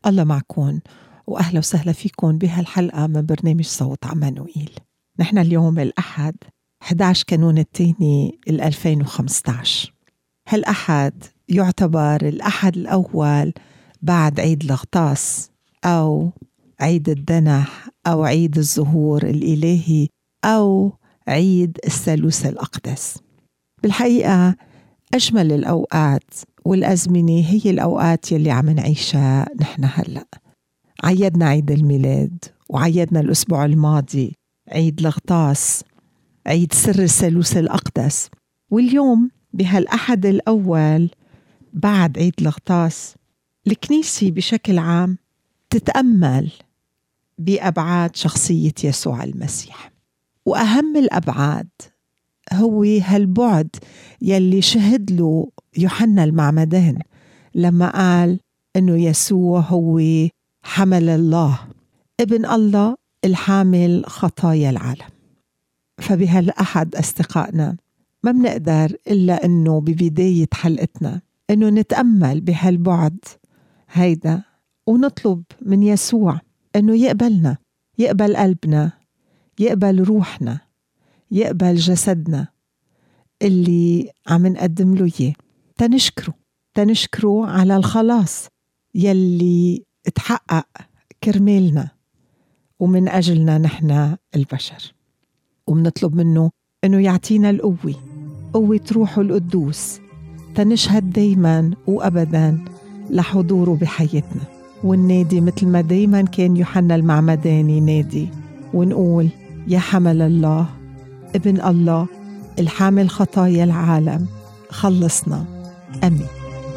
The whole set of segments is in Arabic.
الله معكم وأهلا وسهلا فيكم بهالحلقة من برنامج صوت عمانوئيل. نحن اليوم الأحد 11 كانون الثاني 2015. هالأحد يعتبر الأحد الأول بعد عيد الغطاس أو عيد الدنح أو عيد الظهور الإلهي أو عيد الثالوث الأقدس. بالحقيقة أجمل الأوقات والأزمنة هي الأوقات يلي عم نعيشها نحن هلأ. عيدنا عيد الميلاد وعيدنا الأسبوع الماضي عيد الغطاس، عيد سر الثالوث الأقدس، واليوم بهالأحد الأول بعد عيد الغطاس الكنيسة بشكل عام تتأمل بأبعاد شخصية يسوع المسيح. وأهم الأبعاد هو هالبعد يلي شهد له يوحنا المعمدان لما قال إنه يسوع هو حمل الله، ابن الله الحامل خطايا العالم. فبهالأحد أصدقائنا ما بنقدر إلا إنه ببداية حلقتنا إنه نتأمل بهالبعد هيدا ونطلب من يسوع إنه يقبلنا، يقبل قلبنا، يقبل روحنا، يقبل جسدنا اللي عم نقدم له إياه، تنشكره على الخلاص يلي اتحقق كرمالنا ومن أجلنا نحن البشر. ومنطلب منه إنه يعطينا قوة روحه القدوس تنشهد دايما وأبدا لحضوره بحياتنا، والنادي مثل ما دايما كان يوحنا المعمداني نادي ونقول يا حمل الله ابن الله الحامل خطايا العالم خلصنا، أمين.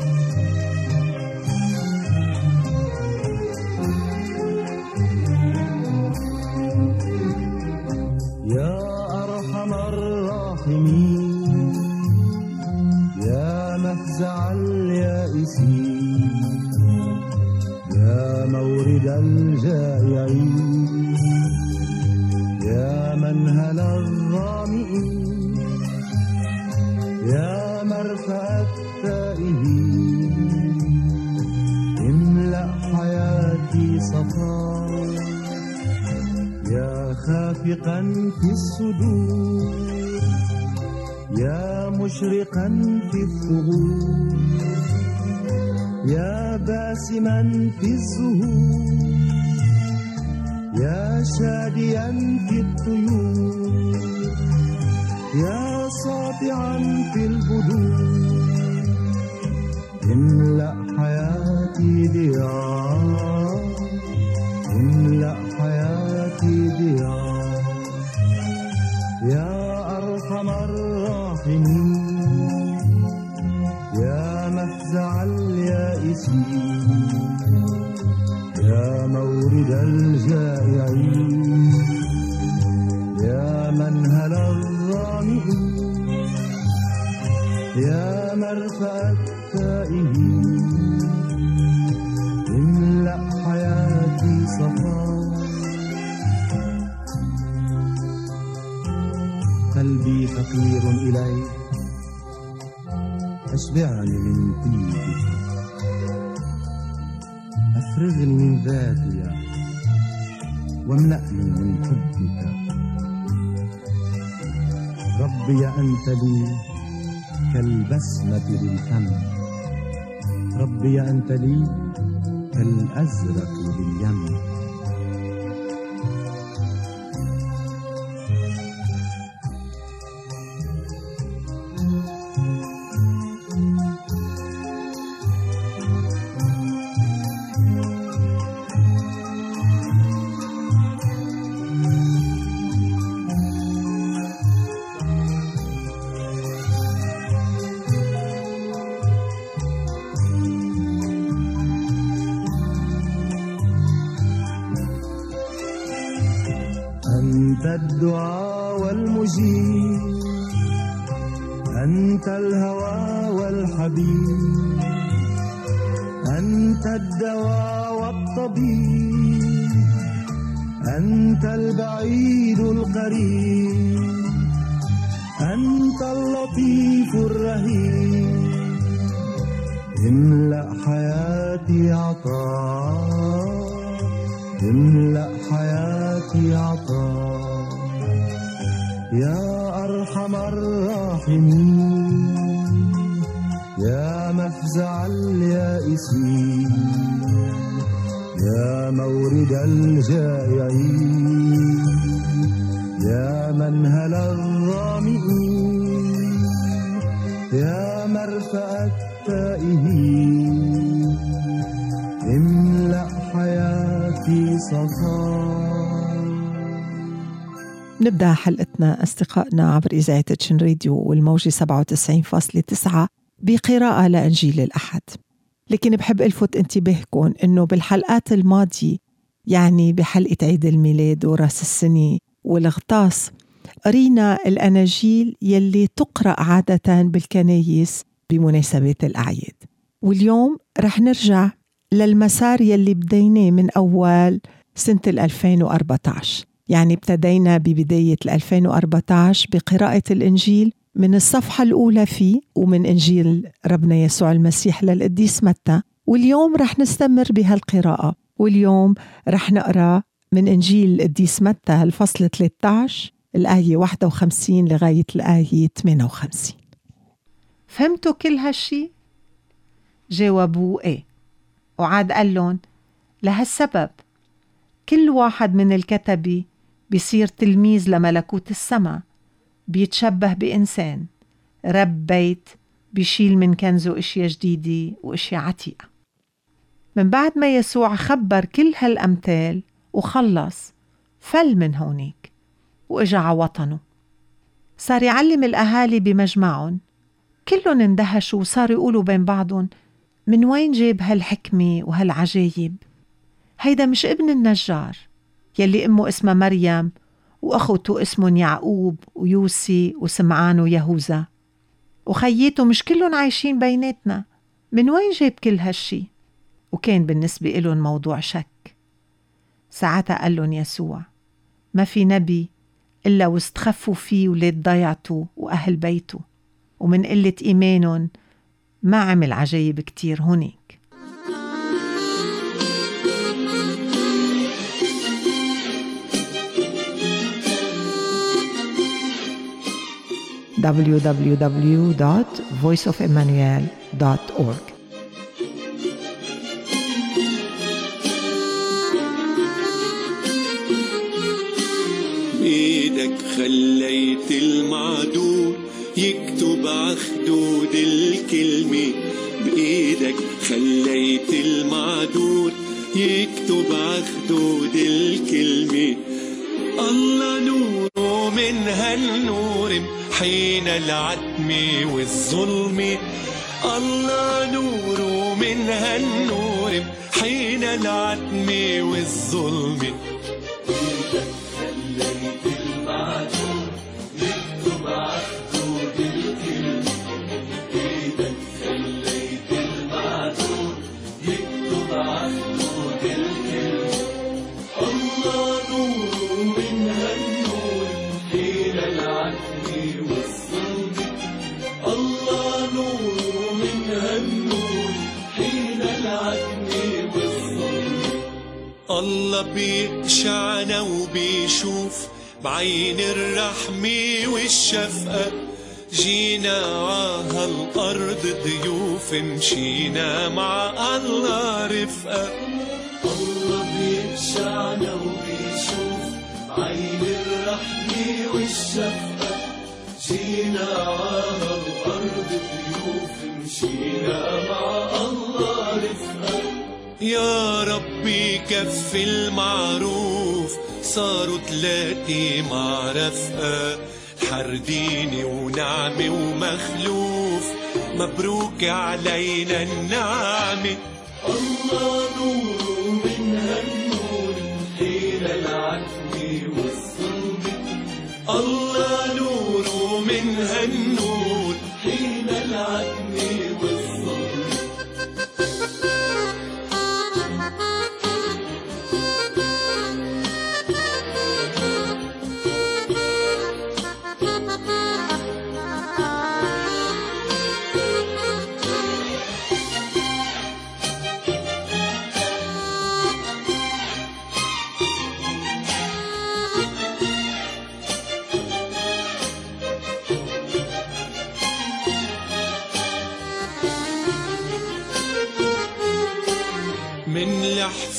يا أرحم الراحمين، يا مفزع اليائسين، يا مورد الجائعين، يا منهل الظامئين، يا مرفأ التائهين، املأ حياتي صفاء، يا خافقا في الصدور، يا مشرقا في الثغور، يا باسما في الزهور، يا شاديا في الطيور، يا ساطعا في البدور، املأ حياتي ضياء، املأ حياتي ضياء، يا أرحم الراحمين، يا مفزع اليائسين، يا مورد الجائعين، يا منهل الظامئين، يا مرفأ التائهين، املأ حياتي صفاء. قلبي فقير إليك، أشبعني من طيبك، أفرغني من ذاتي واملأني من حبك. ربي أنت لي كالبسمة بالفم، ربي أنت لي كالأزرق باليم. أنت الدعاء والمجيب، أنت الهوى والحبيب، أنت الدواء والطبيب، أنت البعيد القريب، أنت اللطيف الرهيب، املأ حياتي عطاء، املأ حياتي عطاء، يا أرحم الراحمين، يا مفزع اليائسين، يا مورد الجائعين، يا منهل الظامئين، يا مرفأ التائهين، املأ حياتي صفاء. نبدأ حلقتنا أصدقائنا عبر إذاعة تشن راديو والموجة 97.9 بقراءة لإنجيل الأحد. لكن بحب ألفت انتباهكم إنه بالحلقات الماضية، يعني بحلقة عيد الميلاد وراس السنة والغطاس، قرينا الأناجيل يلي تقرأ عادة بالكنايس بمناسبات الأعياد. واليوم رح نرجع للمسار يلي بديناه من أول سنة 2014، يعني ابتدينا ببداية 2014 بقراءة الإنجيل من الصفحة الأولى فيه ومن إنجيل ربنا يسوع المسيح للقديس متى، واليوم رح نستمر بهالقراءة. واليوم رح نقرأ من إنجيل القديس متى الفصل 13 الآية 51 لغاية الآية 58. فهمتوا كل هالشي؟ جاوبوا إيه، وعاد قال لهم لهالسبب كل واحد من الكتبة بيصير تلميذ لملكوت السماء، بيتشبه بإنسان رب بيت بيشيل من كنزه اشياء جديدة واشياء عتيقة. من بعد ما يسوع خبر كل هالأمثال وخلص، فل من هونيك وإجا على وطنه، صار يعلم الأهالي بمجمعهم. كلهم اندهشوا وصاروا يقولوا بين بعضهم من وين جاب هالحكمة وهالعجايب؟ هيدا مش ابن النجار يلي أمه اسمها مريم وأخوته اسمهم يعقوب ويوسي وسمعان ويهوذا، وخييته مش كلهم عايشين بيناتنا؟ من وين جاب كل هالشي؟ وكان بالنسبة إلهم موضوع شك. ساعتها قال لهم يسوع ما في نبي إلا واستخفوا فيه ولاد ضيعته وأهل بيته، ومن قلة إيمانهم ما عمل عجايب كتير هونيك. www.voiceofemmanuel.org. بإيدك خليت المعدود يكتب عخدود الكلمة، بإيدك خليت المعدود يكتب عخدود الكلمة. الله نوره من هالنور حين العتمة والظلمة، الله نوره من هالنور حين العتمة والظلمة. خليت المعدود يكتب عخدود الكلمة، بإيدك خليت المعدود يكتب عخدود الكلمة. الله نوره من هالنور حين العتمة والظلمة، الله نوره من هالنور حين العتمة والظلمة. الله بيقشعنا وبيشوف بعين الرحمة والشفقة، جينا عهالأرض ضيوف مشينا مع الله رفقة. الله بيقشعنا وبيشوف بعين الرحمة والشفقة، جينا عهالأرض ضيوف مشينا مع الله رفقة. يا ربي كف المعروف صاروا 3 مع رفقة، حرديني ونعمة ومخلوف مبروك علينا النعمة. الله نوره من هالنور حين العتمة والظلمة، الله نوره من هالنور حين العتمة والظلمة.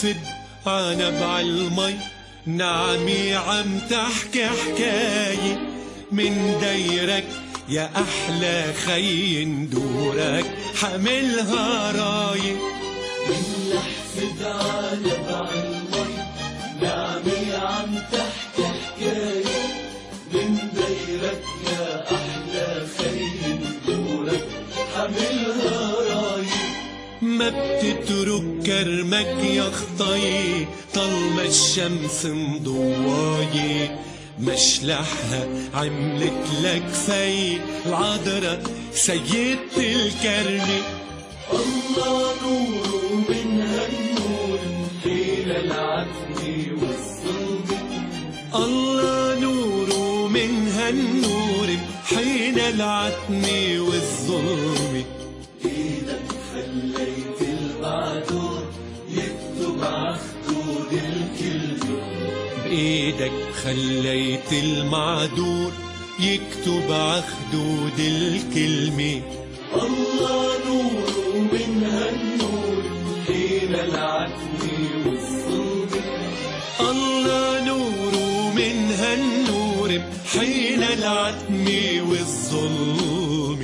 لحسد عنب عالمي، نعمي عم تحكي حكاية من ديرك يا أحلى خي، ندورك حملها راية. من لحسد عنب عالمي، نعمي عم تحكي حكاية من ديرك يا أحلى خي، ندورك حملها راية. ما بتترك كرمك يا خطاي طالما الشمس مضواية، مشلحها عملت لك في العذرة سيدة الكرمة. الله نور من هالنور حين العتمة والظلم، الله نور من هالنور حين العتمة والظلم. إيدك خليت المعدود يكتب عخدود الكلمة، بإيدك خليت المعدود يكتب عخدود الكلمة. الله نور من هالنور حين العتمة والظلم، الله نور من هالنور حين العتمة والظلم.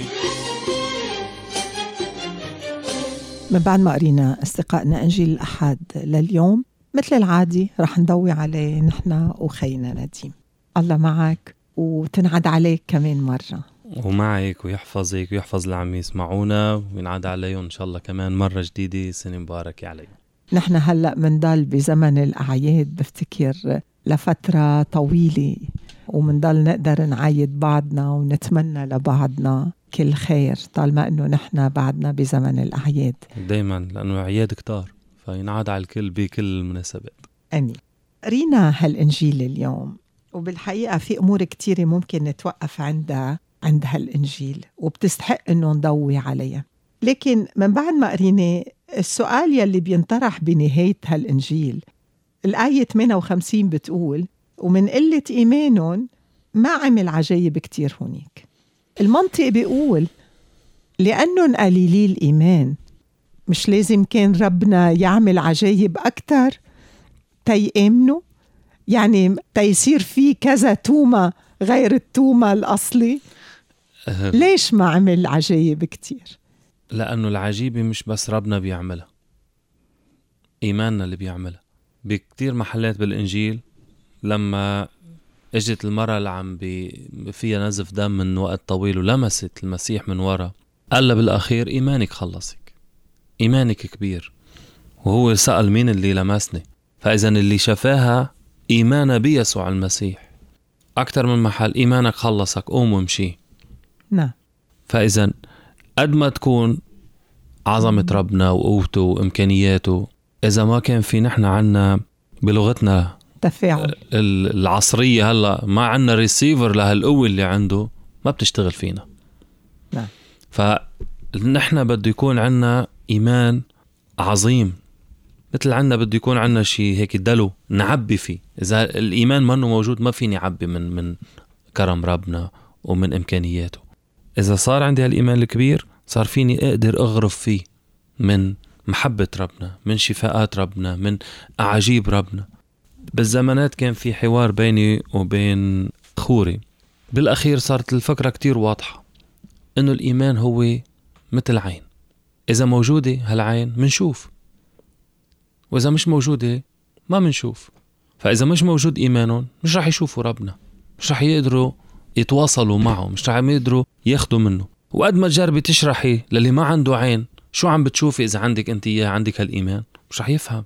من بعد ما قرينا أصدقائنا إنجيل الأحد لليوم، مثل العادي رح نضوي عليه نحن وخينا نديم. الله معك وتنعد عليك كمان مرة، ومعك ويحفظك ويحفظ اللي عم يسمعونا وينعاد عليهم إن شاء الله كمان مرة جديدة. سنة مباركة عليهم. نحن هلأ منضل بزمن الأعياد، بفتكر لفترة طويلة، ومنضل نقدر نعايد بعضنا ونتمنى لبعضنا كل خير طالما أنه نحن بعدنا بزمن الأعياد دايما، لأنه عياد كتار فينعاد على الكل بكل المناسبات. أمين. قرينا هالإنجيل اليوم، وبالحقيقة في أمور كتيرة ممكن نتوقف عند هالإنجيل وبتستحق أنه نضوي عليها. لكن من بعد ما قرينا السؤال يلي بينطرح بنهاية هالإنجيل، الآية 58 بتقول: ومن قلة إيمانهم ما عمل عجايب كتير هونيك. المنطق بيقول لأنهم قليلي الإيمان مش لازم كان ربنا يعمل عجايب أكتر تيأمنوا؟ يعني تيصير فيه كذا تومة غير التومة الأصلي؟ ليش ما عمل عجايب كتير؟ لأنه العجيبة مش بس ربنا بيعملها، إيماننا اللي بيعملها. بكتير محلات بالإنجيل لما اجت المرأة اللي عم فيها نزف دم من وقت طويل ولمست المسيح من ورا، قال بالأخير إيمانك خلصك، إيمانك كبير. وهو سأل مين اللي لمسني؟ فإذا اللي شفاها إيمانا بيسوع المسيح. أكتر من محل إيمانك خلصك، قوم ومشي. نعم. فإذا قد ما تكون عظمة ربنا وقوته وإمكانياته، إذا ما كان في نحن عنا بلغتنا تفاعل العصرية هلأ ما عنا ريسيفر لهالقوة اللي عنده، ما بتشتغل فينا. نعم. فنحن بده يكون عنا إيمان عظيم، مثل عنا بده يكون عنا شيء هيك دلو نعبي فيه. إذا الإيمان ما إنه موجود ما فيني عبي من كرم ربنا ومن إمكانياته. إذا صار عندي هالإيمان الكبير صار فيني أقدر أغرف فيه من محبة ربنا، من شفاءات ربنا، من أعاجيب ربنا. بالزمانات كان في حوار بيني وبين خوري، بالأخير صارت الفكرة كتير واضحة إنه الإيمان هو مثل عين، إذا موجودة هالعين منشوف، وإذا مش موجودة ما منشوف. فإذا مش موجود إيمانهم مش رح يشوفوا ربنا، مش رح يقدروا يتواصلوا معه، مش رح يقدروا ياخدوا منه. وقد ما تجربي تشرحي للي ما عنده عين شو عم بتشوفي إذا عندك أنت إياه، عندك هالإيمان، مش رح يفهم،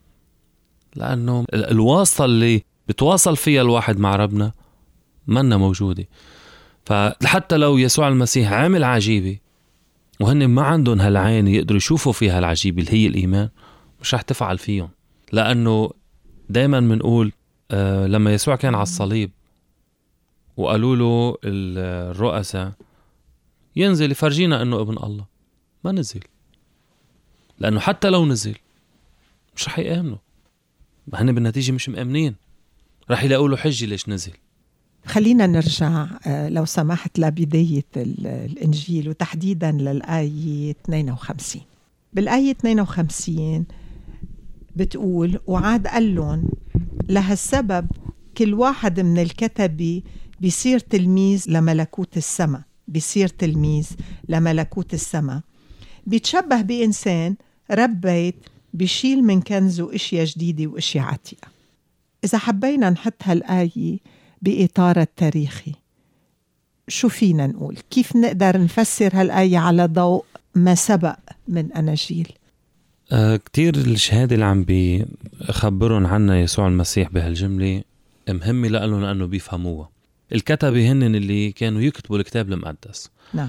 لأنه الواسطة اللي بتواصل فيها الواحد مع ربنا منا موجودة. فحتى لو يسوع المسيح عامل عجيبة وهن ما عندهم هالعين يقدروا يشوفوا فيها العجيبة اللي هي الإيمان، مش رح تفعل فيهم. لأنه دايما منقول لما يسوع كان على الصليب وقالوا له الرؤساء ينزل يفرجينا أنه ابن الله، ما نزل، لأنه حتى لو نزل مش رح يآمنوا، هن بالنتيجة مش مآمنين، رح يلاقوا له حجة ليش نزل. خلينا نرجع لو سمحت لبداية الإنجيل وتحديدا للآية 52. بالآية 52 بتقول وعاد قال لهم لهالسبب كل واحد من الكتبة بيصير تلميذ لملكوت السماء، بيصير تلميذ لملكوت السماء، بيتشبه بإنسان رب بيت بيشيل من كنزه اشياء جديدة واشياء عتيقة. إذا حبينا نحط هالآية بإطار التاريخي، شو فينا نقول؟ كيف نقدر نفسر هالآية على ضوء ما سبق من أناجيل؟ كتير الشهادة اللي عم بيخبرون عنها يسوع المسيح بهالجملة مهمة لهم لأنه بيفهموها. الكتبة هن اللي كانوا يكتبوا الكتاب المقدس. نعم.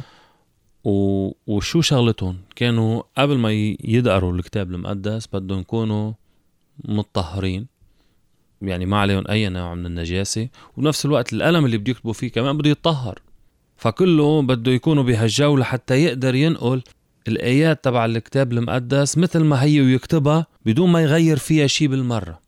وشو شغلتهم؟ كانوا قبل ما يدقروا الكتاب المقدس بدهم يكونوا متطهرين، يعني ما عليهم أي نوع من النجاسة، وبنفس الوقت القلم اللي بده يكتبوا فيه كمان بده يتطهر. فكله بده يكونوا بهالجو لحتى يقدر ينقل الآيات تبع الكتاب المقدس مثل ما هي ويكتبها بدون ما يغير فيها شيء بالمرة.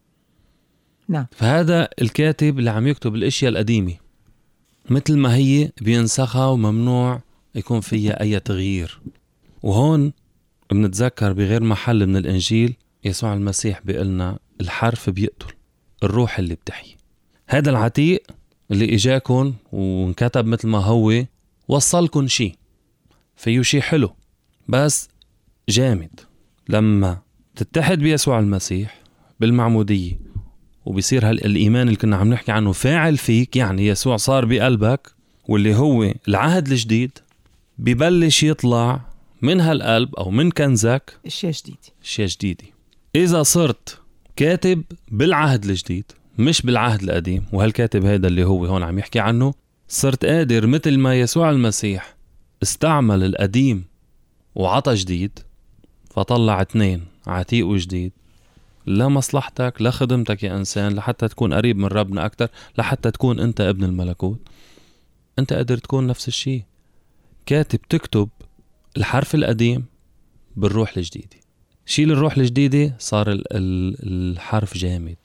نعم. فهذا الكاتب اللي عم يكتب الاشياء القديمة مثل ما هي بينسخها وممنوع يكون فيها أي تغيير. وهون بنتذكر بغير محل من الإنجيل يسوع المسيح بيقلنا الحرف بيقتل، الروح اللي بتحيي. هذا العتيق اللي إجاكم وانكتب مثل ما هو وصلكم شيء فيه، شيء حلو بس جامد. لما تتحد بيسوع المسيح بالمعمودية وبيصير الإيمان اللي كنا عم نحكي عنه فاعل فيك، يعني يسوع صار بقلبك، واللي هو العهد الجديد ببلش يطلع من هالقلب أو من كنزك أشياء جديدة. إذا صرت كاتب بالعهد الجديد مش بالعهد القديم، وهالكاتب هذا اللي هو هون عم يحكي عنه، صرت قادر مثل ما يسوع المسيح استعمل القديم وعطى جديد، فطلع 2 عتيق وجديد لمصلحتك لخدمتك يا إنسان، لحتى تكون قريب من ربنا أكتر، لحتى تكون أنت ابن الملكوت. أنت قادر تكون نفس الشيء، كاتب تكتب الحرف القديم بالروح الجديدة. شيل الروح الجديدة صار الحرف جامد.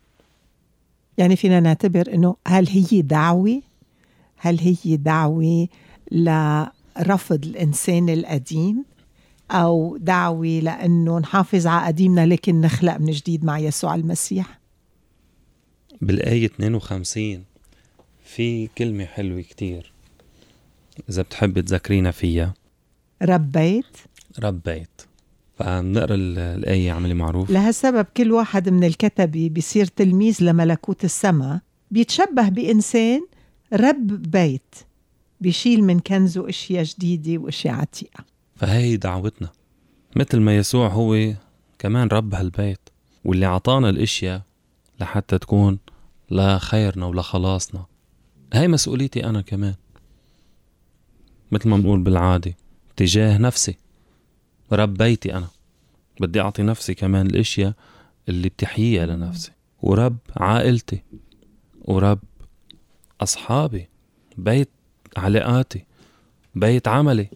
يعني فينا نعتبر أنه هل هي دعوة لرفض الإنسان القديم، أو دعوة لأنه نحافظ على قديمنا لكن نخلق من جديد مع يسوع المسيح؟ بالآية 52 في كلمة حلوة كتير إذا بتحب تذكرينا فيها، رب بيت. فنقرأ الآية عملي معروف. لهالسبب كل واحد من الكتبة بيصير تلميذ لملكوت السماء، بيتشبه بإنسان رب بيت بيشيل من كنزه أشياء جديدة وأشياء عتيقة. فهي دعوتنا مثل ما يسوع هو كمان رب هالبيت، واللي عطانا الاشياء لحتى تكون لخيرنا ولخلاصنا. هاي مسؤوليتي أنا كمان، مثل ما بنقول بالعادة تجاه نفسي. رب بيتي أنا بدي أعطي نفسي كمان الاشياء اللي بتحييها لنفسي، ورب عائلتي، ورب أصحابي، بيت علاقاتي، بيت عملي.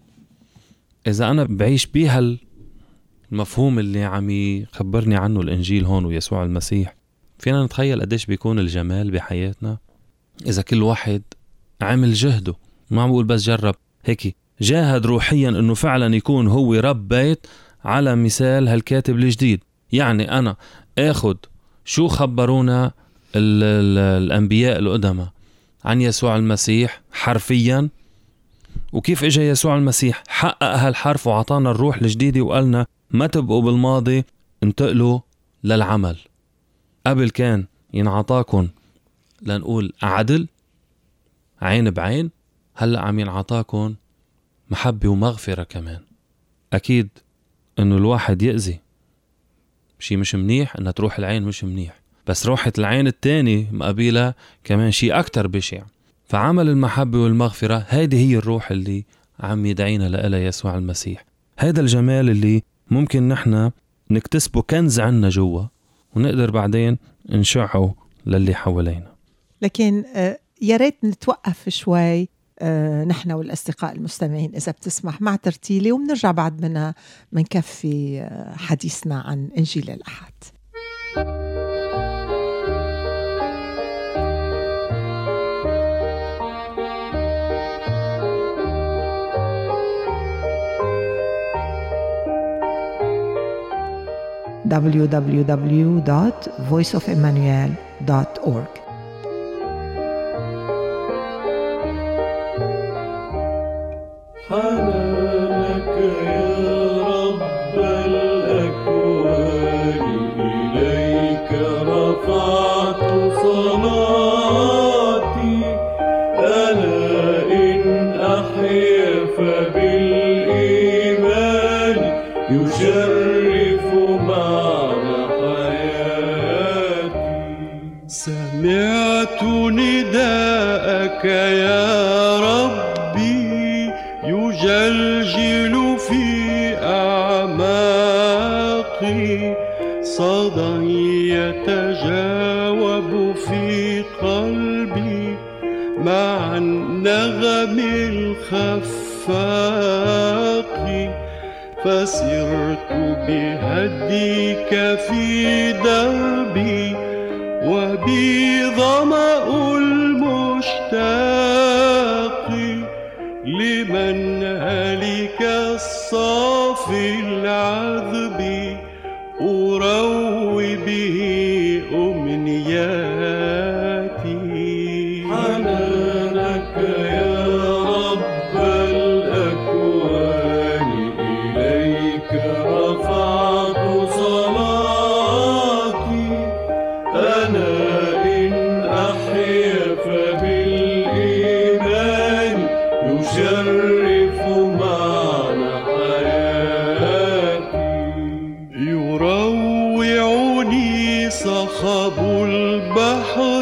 إذا أنا بعيش بيها المفهوم اللي عم يخبرني عنه الإنجيل هون ويسوع المسيح، فينا نتخيل قديش بيكون الجمال بحياتنا إذا كل واحد عمل جهده. ما عم بقول بس جرب، هيك جاهد روحيا إنه فعلا يكون هو رب بيت على مثال هالكاتب الجديد. يعني أنا أخذ شو خبرونا الأنبياء القدماء عن يسوع المسيح حرفيا، وكيف إجا يسوع المسيح حقق هالحرف وعطانا الروح الجديدة وقالنا ما تبقوا بالماضي، انتقلوا للعمل. قبل كان ينعطاكم لنقول عدل عين بعين، هلأ عم ينعطاكم محبة ومغفرة كمان. أكيد إنه الواحد يأذي شي مش منيح، إنها تروح العين مش منيح، بس روحة العين التاني مقابلها كمان شي أكتر بشع. فعمل المحبة والمغفرة هيدي هي الروح اللي عم يدعينا لها يسوع المسيح. هيدا الجمال اللي ممكن نحنا نكتسبه كنز عنا جوا، ونقدر بعدين نشعه للي حوالينا. لكن يا ريت نتوقف شوي نحن والأصدقاء المستمعين إذا بتسمح مع ترتيلة، وبنرجع بعد منها منكفي حديثنا عن إنجيل الأحد. www.voiceofemmanuel.org. حنانك يا رب الأكوان إليك رفعت صلاتي أنا إن أحيا فبالإيمان يشرف معنى حياتي سمعت نداءك يا يجلجل في أعماقي صدى يتجاوب في قلبي مع النغم الخفاق فسرت بهديك في دربي وبي ظمأ المشتاق لمن هلك الصافي العذب أروي به أمنياتي حنانك يا رب الأكوان إليك رفعت صلاتي أنا إن أحيا فبالإيمان يشرف معنى حياتي يروعني صخب البحر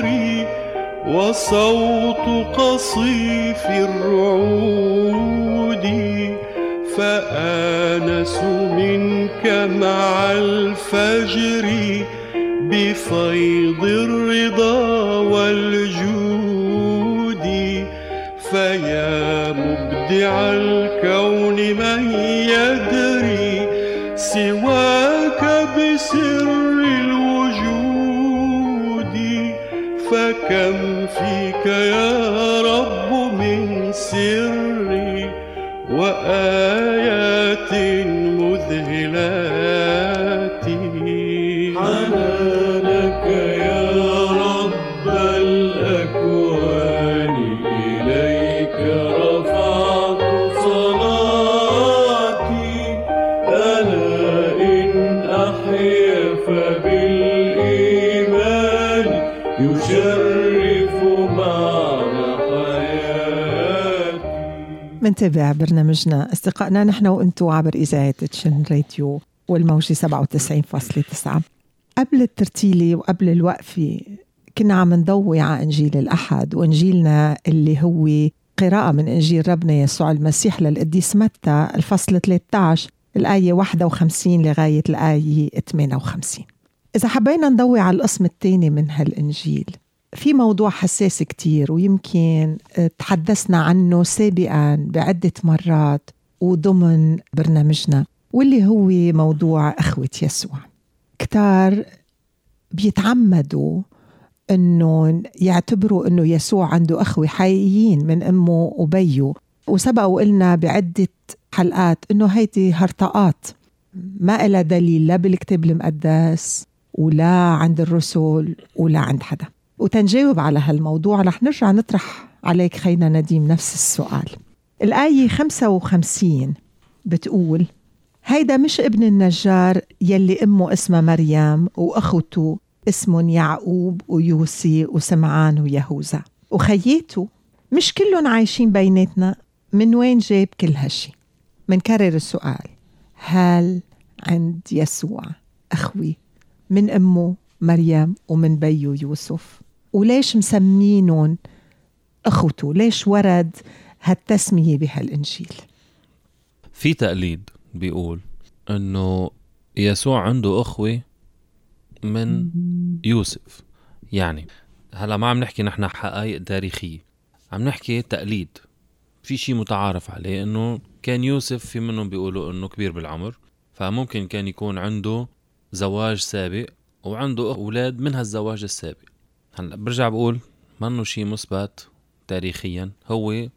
وصوت قصيف الرعود فآنس منك مع الفجر بفيض الرضا والجود فيا مبدع الكون من يدري سواك بسر الوجود فكم فيك يا رب من سر وآيات مذهلات حنانك يا رب الأكوان إليك رفعت صلاتي أنا إن أحيا فبالإيمان يشرف معنى حياتي. منتابع برنامجنا أصدقائنا نحن وأنتو عبر إذاعة تشن راديو والموجة 97.9. قبل الترتيلة وقبل الوقفة كنا عم نضوي على إنجيل الأحد، وإنجيلنا اللي هو قراءة من إنجيل ربنا يسوع المسيح للقديس متى الفصل 13 الآية 51 لغاية الآية 58. إذا حبينا نضوي على القسم الثاني من هالإنجيل، في موضوع حساس كتير ويمكن تحدثنا عنه سابقا بعدة مرات وضمن برنامجنا، واللي هو موضوع أخوة يسوع. كتار بيتعمدوا أنه يعتبروا أنه يسوع عنده أخوة حقيقيين من أمه وبيه، وسبق وقلنا بعدة حلقات أنه هيدي هرطقات ما إلها دليل لا بالكتاب المقدس ولا عند الرسل ولا عند حدا. وتنجاوب على هالموضوع رح نرجع نطرح عليك خينا نديم نفس السؤال. الآية 55 بتقول: هيدا مش ابن النجار يلي أمه اسمها مريم وأخوته اسمهم يعقوب ويوسي وسمعان ويهوذا وخياته مش كلهم عايشين بيناتنا؟ من وين جاب كل هالشي؟ منكرر السؤال: هل عند يسوع أخوي من أمه مريم ومن بيه يوسف؟ وليش مسمينهم أخوته؟ ليش ورد هالتسمية بهالإنجيل؟ في تقليد بيقول أنه يسوع عنده أخوة من يوسف. يعني هلا ما عم نحكي نحن حقائق تاريخية، عم نحكي تقليد. في شيء متعارف عليه أنه كان يوسف في منهم بيقولوا أنه كبير بالعمر، فممكن كان يكون عنده زواج سابق وعنده أولاد من هالزواج السابق. هلا برجع بقول ما أنه شيء مثبت تاريخيا، هو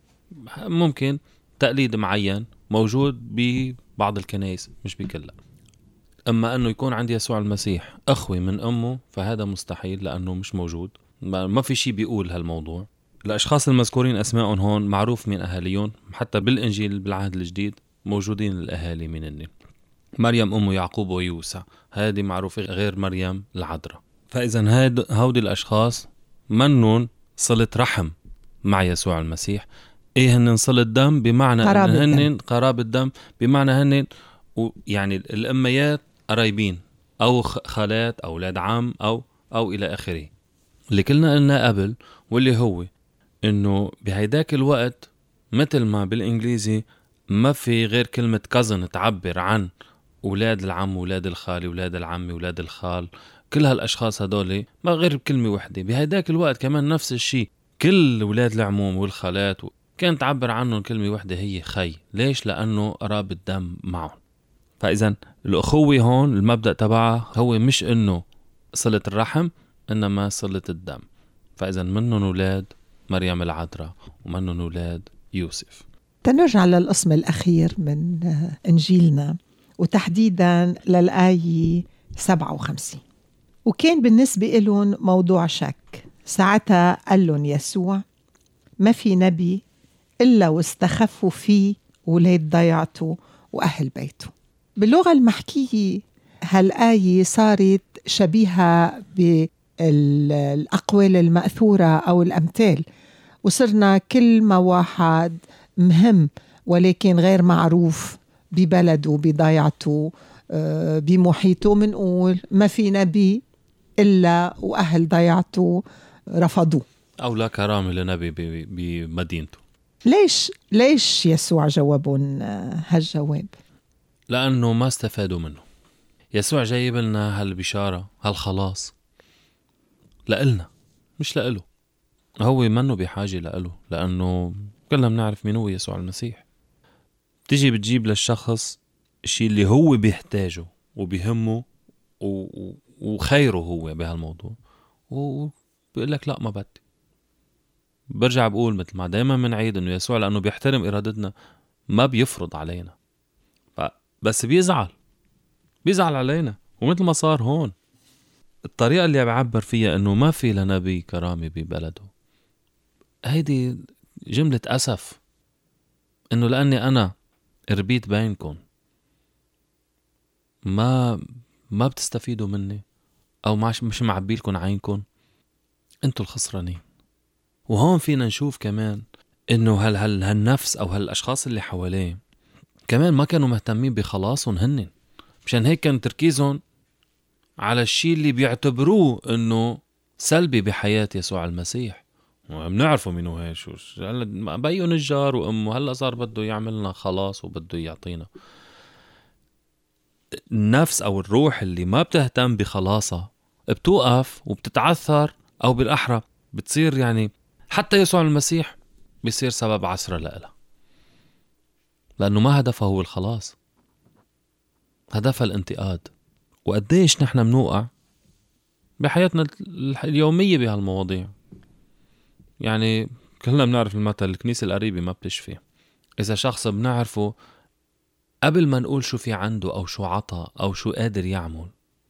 ممكن تقليد معين موجود ببعض الكنائس مش بكلها. أما أنه يكون عند يسوع المسيح أخوي من أمه فهذا مستحيل، لأنه مش موجود، ما في شيء بيقول هالموضوع. الأشخاص المذكورين أسمائهم هون معروف من أهاليهم، حتى بالإنجيل بالعهد الجديد موجودين الأهالي من مريم أم يعقوب ويوسع، هذه معروفة غير مريم العذراء. فإذا هودي الأشخاص منون صلة رحم مع يسوع المسيح. إيه هن صلة دم؟ بمعنى هن قرابة دم، بمعنى هن يعني الأميات قرايبين أو خالات أو أولاد عم أو إلى آخره. اللي كلنا قلنا قبل واللي هو إنه بهيداك الوقت مثل ما بالإنجليزي ما في غير كلمة cousin تعبر عن أولاد العم، أولاد الخالي، أولاد العم، أولاد الخال، كل هالأشخاص هدول ما غير بكلمة واحدة. بهيداك الوقت كمان نفس الشيء، كل أولاد العموم والخالات كانت تعبر عنهم كلمة واحدة هي خي. ليش؟ لأنه قرابة الدم معهم. فإذا الأخوة هون المبدأ تبعها هو مش إنه صلة الرحم، إنما صلة الدم. فإذا منهم أولاد مريم العذراء ومنهم أولاد يوسف. تنرجع للقسم الأخير من إنجيلنا، وتحديدا للآية 57. وكان بالنسبة لهم موضوع شك. ساعتها قال لهم يسوع: ما في نبي إلا واستخفوا فيه ولاد ضيعته وأهل بيته. باللغة المحكية هالآية صارت شبيهة بالأقوال المأثورة أو الأمثال، وصرنا كل ما واحد مهم ولكن غير معروف ببلده بضيعته بمحيطه منقول ما في نبي إلا وأهل ضيعته رفضوه، أو لا كرامة لنبي بمدينته. ليش يسوع جاوبون هالجواب؟ لأنه ما استفادوا منه. يسوع جايب لنا هالبشارة هالخلاص لإلنا مش لإله. هو منه بحاجة لإله، لأنه كلنا بنعرف مين هو يسوع المسيح. تيجي بتجيب للشخص الشيء اللي هو بيحتاجه وبيهمه وخيره هو بهالموضوع، وبيقول لك لا ما بدي. برجع بقول مثل ما دايما منعيد انه يسوع لانه بيحترم ارادتنا ما بيفرض علينا، بس بيزعل علينا. ومثل ما صار هون الطريقة اللي بعبر فيها انه ما في لنبي كرامة ببلده، هيدي جملة أسف. انه لاني انا ربيت بينكم ما بتستفيدوا مني، او مش معبيلكم عينكم، انتوا الخسرانين. وهون فينا نشوف كمان انه هالنفس او هالاشخاص اللي حواليه كمان ما كانوا مهتمين بخلاصهم هن، مشان هيك كان تركيزهم على الشيء اللي بيعتبروه انه سلبي بحياة يسوع المسيح. بنعرفوا منه هاي شو بيو نجار وامه هلا صار بده يعملنا خلاص وبده يعطينا. النفس او الروح اللي ما بتهتم بخلاصها بتوقف وبتتعثر، او بالاحرى بتصير يعني حتى يسوع المسيح بيصير سبب عثرة لها، لانه ما هدفه هو الخلاص، هدفها الانتقاد. وقديش نحن بنوقع بحياتنا اليومية بهالمواضيع. يعني كلنا بنعرف المثل الكنيسة القريبة ما بتشفي. إذا شخص بنعرفه قبل ما نقول شو في عنده أو شو عطى أو شو قادر يعمل،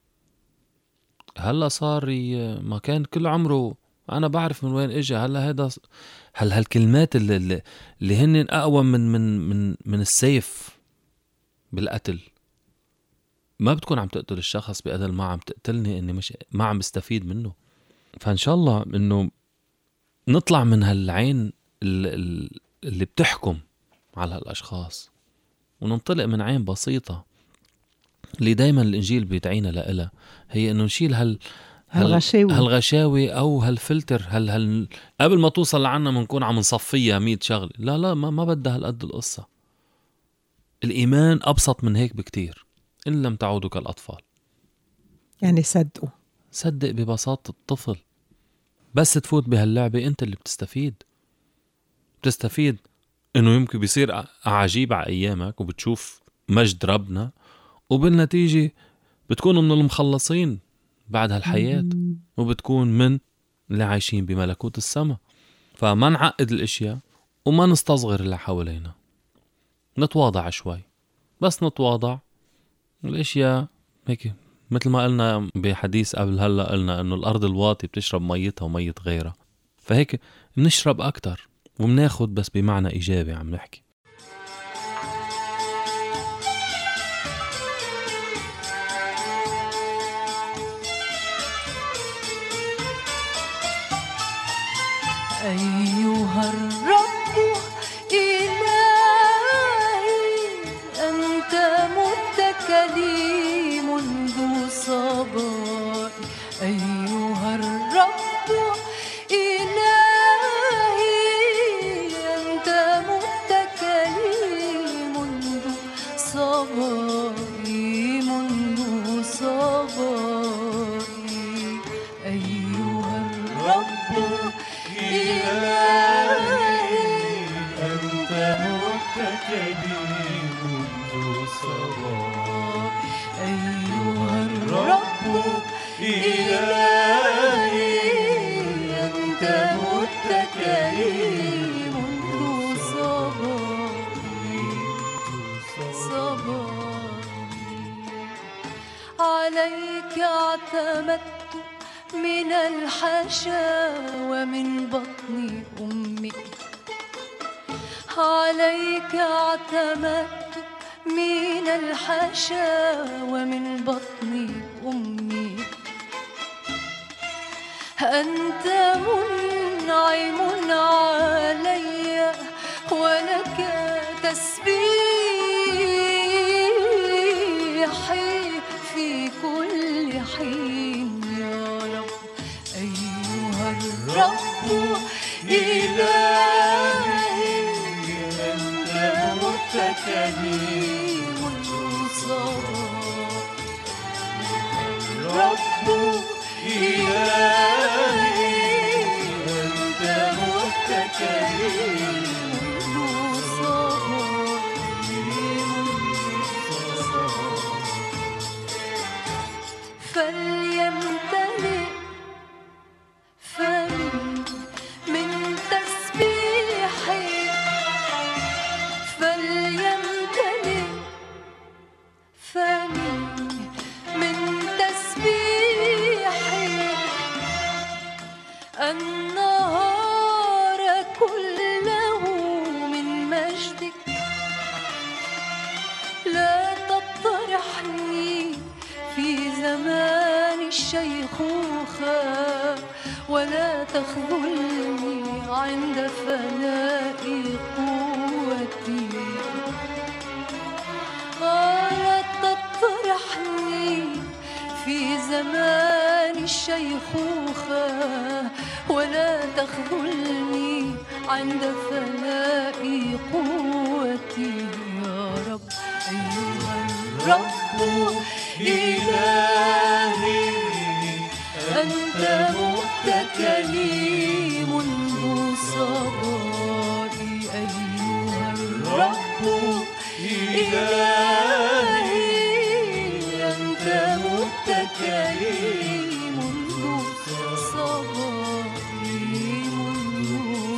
هلا صار ما كان كل عمره أنا بعرف من وين إجا. هلا هذا هالكلمات اللي هن أقوى من السيف بالقتل، ما بتكون عم تقتل الشخص بقدر ما عم تقتلني إني مش ما عم بستفيد منه. فإن شاء الله إنه نطلع من هالعين اللي بتحكم على هالأشخاص وننطلق من عين بسيطة اللي دايما الإنجيل بيدعينا لها، هي إنه نشيل هالغشاوي أو هالفلتر قبل ما توصل لعنا منكون عم نصفيها 100 شغلة. لا ما بدها هالقد القصة. الإيمان أبسط من هيك بكتير. إن لم تعودوا كالأطفال، يعني صدق ببساطة الطفل. بس تفوت بهاللعبة أنت اللي بتستفيد إنه يمكن بيصير عجيب على أيامك وبتشوف مجد ربنا، وبالنتيجة بتكون من المخلصين بعد هالحياة وبتكون من اللي عايشين بملكوت السماء. فما نعقد الاشياء وما نستصغر اللي حوالينا، نتواضع شوي، بس نتواضع. الاشياء هيك مثل ما قلنا بحديث قبل هلأ، قلنا انه الارض الواطي بتشرب ميتها ومية غيرها، فهيك بنشرب اكتر وبناخد بس بمعنى ايجابي عم نحكي. أيها الرب إلهي أنت متكلي منذ صباحي. أيها الرب إلهي أنت متكلي منذ صباحي منذ صباحي. أيها الرب إلهي أنت متكلي منذ صباحي. أيها الرب إلهي أنت متكلي منذ صباحي. عليك اعتمدت من الحشا ومن بطن أمي. عليك اعتمدت من الحشا ومن بطن أمي. أنت منعم علي ولك تسبيحي في كل حين يا رب. أيها الرب إلهي أنت متكلي منذ صباحي. الرب إلهي أنت متكلي منذ صباحي. فليمتلئ فمي من تسبيحي. فليمتلئ فمي من تسبيحي. النهار كله من مجدك. لا تطرحني في زمان الشيخوخة ولا تخذلني عند فناء قوتي. ولا تطرحني في زمان الشيخوخة ولا تخذلني عند فناء قوتي يا رب. أيها الرب إلهي أنت متكلي منذ صباحي. أيها الرب إلهي أنت متكلي منذ صباحي منذ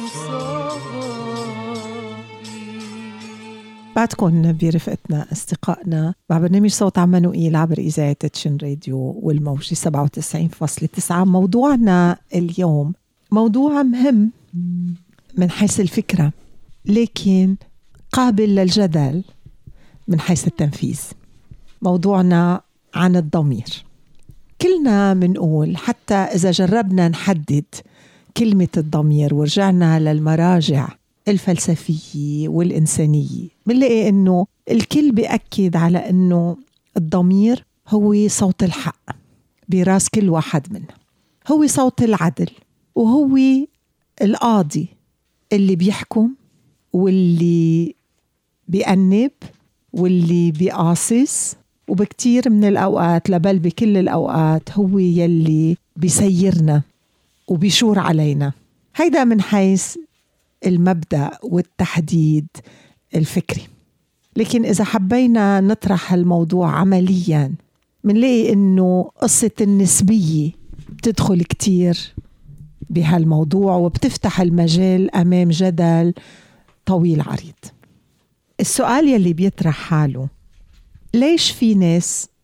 صباحي. بعدكم برفقتنا أصدقائنا مع برنامج صوت عمانوئيل عبر إذاعة تشن راديو والموجة 97.9. موضوعنا اليوم موضوع مهم من حيث الفكرة، لكن قابل للجدل من حيث التنفيذ. موضوعنا عن الضمير. كلنا منقول، حتى إذا جربنا نحدد كلمة الضمير ورجعنا للمراجع الفلسفية والإنسانية، بنلاقي إنه الكل بيأكد على إنه الضمير هو صوت الحق براس كل واحد منا، هو صوت العدل، وهو القاضي اللي بيحكم واللي بيأنب واللي بيقاصص، وبكتير من الأوقات بل بكل الأوقات هو يلي بيسيرنا وبيشور علينا. هيدا من حيث المبدأ والتحديد الفكري. لكن إذا حبينا نطرح الموضوع عملياً منلاقي إنه قصة النسبية بتدخل كتير بهالموضوع وبتفتح المجال أمام جدل طويل عريض. السؤال يلي بيطرح حاله، ليش في ناس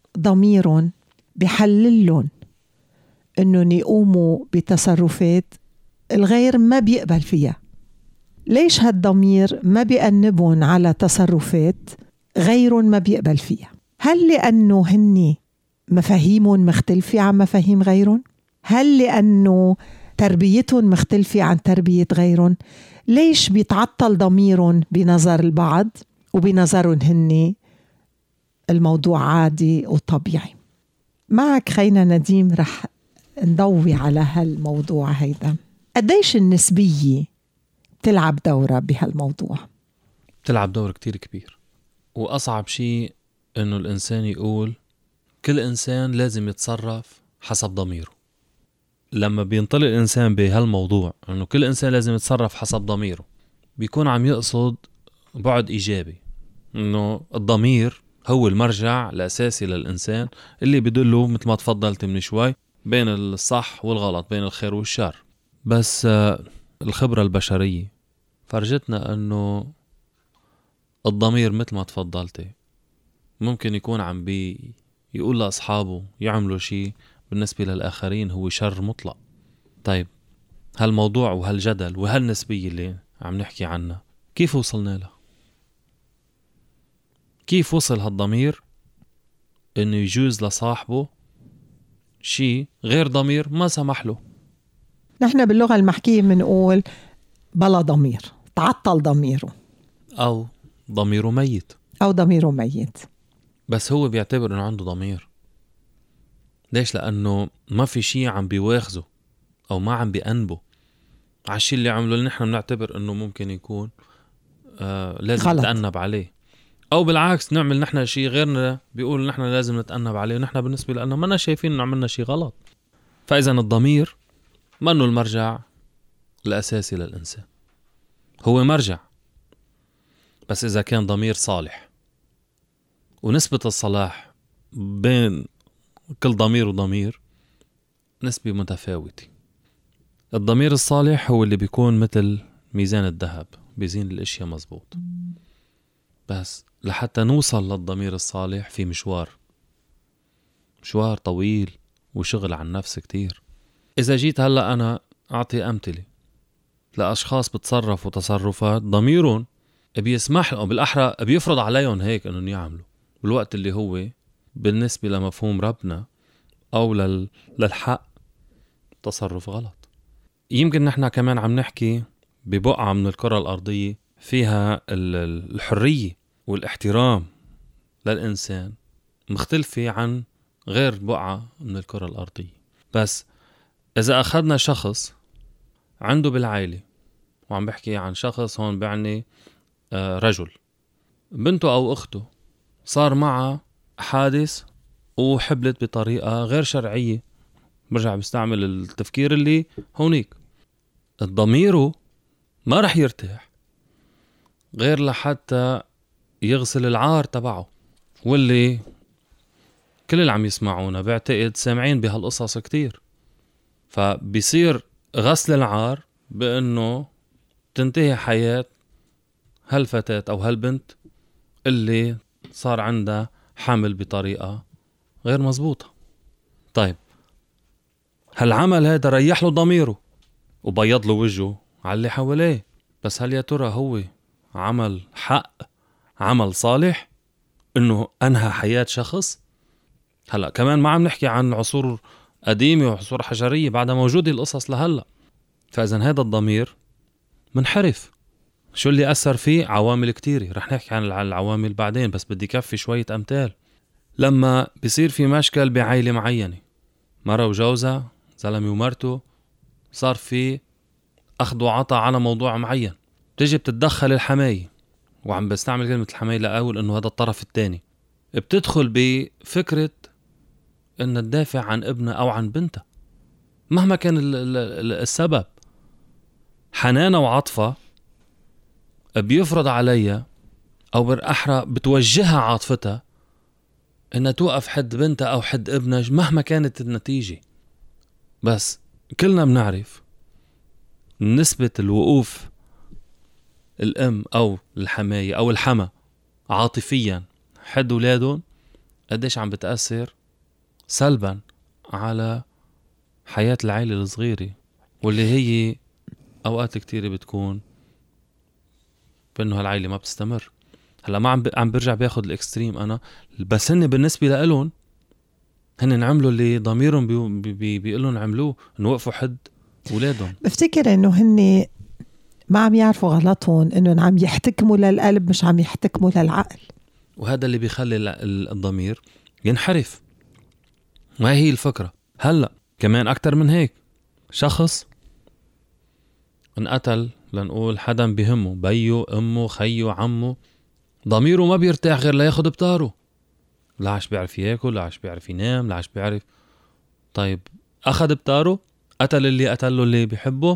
ضميرهم بيحللهم إنهم يقوموا بتصرفات الغير ما بيقبل فيها. ليش هالضمير ما بيأنبهم على تصرفات غيرهم ما بيقبل فيها؟ هل لأنه هني مفاهيمهم مختلفة عن مفاهيم غيرهم؟ هل لأنه تربيتهم مختلفة عن تربية غيرهم؟ ليش بيتعطل ضميرهم بنظر البعض وبنظرهم هني الموضوع عادي وطبيعي؟ معك خينا نديم رح نضوي على هالموضوع هيدا. قديش النسبية تلعب دورة بهالموضوع؟ تلعب دور كتير كبير، وأصعب شيء إنه الإنسان يقول كل إنسان لازم يتصرف حسب ضميره. لما بينطلق الإنسان بهالموضوع إنه كل إنسان لازم يتصرف حسب ضميره، بيكون عم يقصد بعد إيجابي، إنه الضمير هو المرجع الأساسي للإنسان اللي بدله مثل ما تفضلت من شوي بين الصح والغلط، بين الخير والشر. بس الخبرة البشرية فرجتنا أنه الضمير مثل ما تفضلتي ممكن يكون عم يقول لأصحابه يعملوا شيء بالنسبة للآخرين هو شر مطلق. طيب هالموضوع وهالجدل وهالنسبية اللي عم نحكي عنها كيف وصلنا لها؟ كيف وصل هالضمير إنه يجوز لصاحبه شيء غير ضمير ما سمح له؟ نحن باللغة المحكية منقول بلا ضمير، تعطل ضميره، أو ضميره ميت، أو ضميره ميت. بس هو بيعتبر إنه عنده ضمير. ليش؟ لأنه ما في شيء عم بيواخذه أو ما عم بيأنبه عالشي اللي عمله، اللي نحن بنعتبر إنه ممكن يكون لازم نتأنب عليه، أو بالعكس نعمل نحن شيء غيرنا بيقول نحن لازم نتأنب عليه، ونحن بالنسبة لنا ما شايفين إنه عملنا شيء غلط. فإذا الضمير ما إنه المرجع الأساسي للإنسان، هو مرجع بس إذا كان ضمير صالح، ونسبة الصلاح بين كل ضمير وضمير نسبة متفاوتة. الضمير الصالح هو اللي بيكون مثل ميزان الذهب، بيزين الاشياء مزبوط. بس لحتى نوصل للضمير الصالح في مشوار طويل وشغل عن نفس كتير. إذا جيت هلأ أنا أعطي أمثلة لأشخاص بتصرفوا تصرفات ضميرهم بيسمح أو بالأحرى بيفرض عليهم هيك أنهم يعملوا، بالوقت اللي هو بالنسبة لمفهوم ربنا أو للحق تصرف غلط. يمكن نحن كمان عم نحكي ببقعة من الكرة الأرضية فيها الحرية والاحترام للإنسان مختلفة عن غير بقعة من الكرة الأرضية. بس إذا أخذنا شخص عنده بالعائلة، وعم بحكي عن شخص هون بعني رجل، بنته أو أخته صار معها حادث وحبلت بطريقة غير شرعية، برجع بيستعمل التفكير اللي هونيك، الضميره ما رح يرتاح غير لحتى يغسل العار تبعه. واللي كل اللي عم يسمعونا بعتقد سامعين بهالقصص كتير. فبيصير غسل العار بأنه تنتهي حياة هالفتاة أو هالبنت اللي صار عندها حمل بطريقة غير مزبوطة. طيب هالعمل هذا ريح له ضميره وبيض له وجهه على اللي حواليه، بس هل يا ترى هو عمل حق، عمل صالح انه انهى حياة شخص؟ هلا كمان ما عم نحكي عن عصور قديمة وعصور حجرية، بعدها موجودة القصص لهلا. فاذا هذا الضمير منحرف. شو اللي أثر فيه؟ عوامل كتيرة، رح نحكي عن العوامل بعدين، بس بدي كفي شوية أمثال. لما بيصير في مشكل بعائلة معينة، مرة وجوزها، زلمة ومرته، صار في أخذ وعطا على موضوع معين، بتجي بتتدخل الحماية، وعم بستعمل كلمة الحماية لأقول إنه هذا الطرف الثاني، بتدخل بفكرة إن تدافع عن ابنها أو عن بنتها مهما كان السبب. حنانة وعطفة بيفرض عليها أو بالأحرى بتوجهها عاطفتها إنها توقف حد بنتها أو حد ابنها مهما كانت النتيجة. بس كلنا بنعرف نسبة الوقوف الأم أو الحماية أو الحما عاطفيا حد ولادهم قديش عم بتأثر سلبا على حياة العائلة الصغيرة، واللي هي أوقات كتيرة بتكون بأنه هالعائلة ما بتستمر. هلا ما عم برجع باخد الإكستريم أنا، بس هن بالنسبة لإلهم هن عملوا اللي ضميرهم بيقولون عملوه، إنه وقفوا حد أولادهم. بفتكر إنه هن ما عم يعرفوا غلطهم، إنه عم يحتكموا للقلب مش عم يحتكموا للعقل، وهذا اللي بيخلي الضمير ينحرف. ما هي الفكرة. هلأ كمان أكتر من هيك، شخص انقتل لنقول حدا بهمه، بيو أمه خيو عمه، ضميره ما بيرتاح غير لياخد بطاره. لا عش بيعرف ياكل، لا عش بيعرف ينام، لا عش بيعرف. طيب أخد بطاره، قتل اللي قتله اللي بيحبه،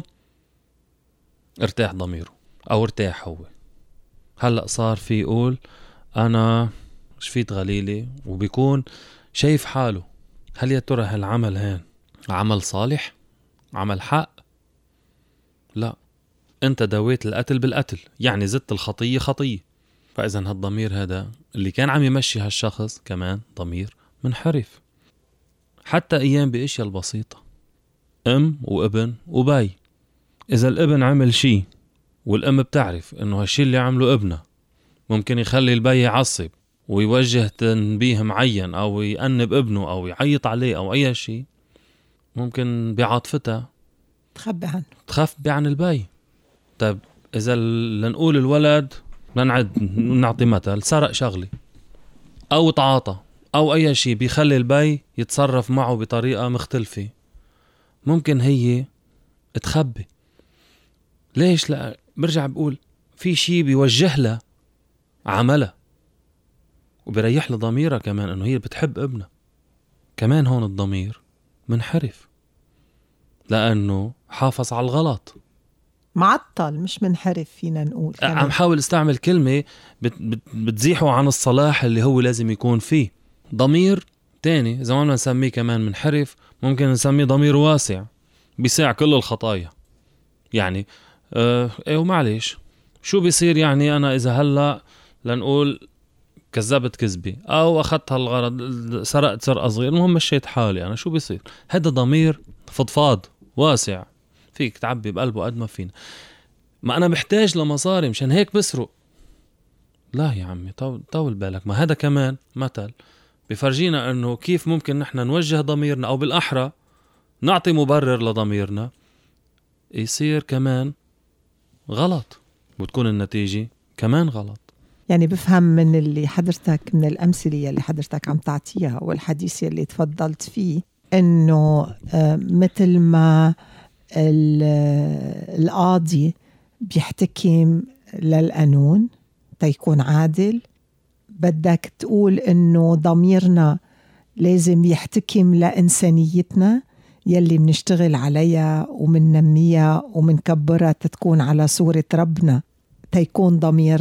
ارتاح ضميره أو ارتاح هو. هلأ صار في يقول أنا شفيت غليلي، وبيكون شايف حاله. هل يا ترى هالعمل هان عمل صالح؟ عمل حق؟ لا، انت دويت القتل بالقتل، يعني زدت الخطية خطية. فإذا هالضمير هذا اللي كان عم يمشي هالشخص كمان ضمير منحرف. حتى أيام بأشياء البسيطة، أم وابن وباي. إذا الابن عمل شي والأم بتعرف إنه هالشي اللي عمله ابنه ممكن يخلي البي يعصب ويوجه تنبيه معين أو يأنب ابنه أو يعيط عليه أو أي شيء، ممكن بعاطفتها تخبي عن البي. طيب إذا لنقول الولد نعطي مثل، سرق شغلي أو تعاطى أو أي شيء بيخلي البي يتصرف معه بطريقة مختلفة، ممكن هي تخبي. ليش؟ لا، برجع بقول في شيء بيوجه لها عملها وبيريح لها ضميرها كمان انه هي بتحب ابنها. كمان هون الضمير منحرف لانه حافظ على الغلط، معطل مش منحرف. فينا نقول كمان. عم حاول استعمل كلمة بتزيحه عن الصلاح اللي هو لازم يكون فيه. ضمير تاني إذا ما نسميه كمان منحرف، ممكن نسميه ضمير واسع بيساع كل الخطايا. يعني ايوه معليش، شو بيصير يعني أنا إذا هلأ لنقول كذبت كذبي أو أخذت هالغرض، سرقت سرقة صغير، المهم مشيت حالي، أنا شو بيصير؟ هذا ضمير فضفاض واسع، فيك تعبي بقلبه قد ما فينا. ما أنا بحتاج لمصاري مشان هيك بسرق. لا يا عمي، طول بالك. ما هذا كمان مثل بفرجينا أنه كيف ممكن نحن نوجه ضميرنا، أو بالأحرى نعطي مبرر لضميرنا يصير كمان غلط، وتكون النتيجة كمان غلط. يعني بفهم من اللي حضرتك، من الأمثلة اللي حضرتك عم تعطيها والحديث اللي تفضلت فيه، إنه مثل ما القاضي بيحتكم للقانون تيكون عادل، بدك تقول إنه ضميرنا لازم يحتكم لإنسانيتنا يلي منشتغل عليها ومننميها ومنكبرها تتكون على صورة ربنا، تيكون ضمير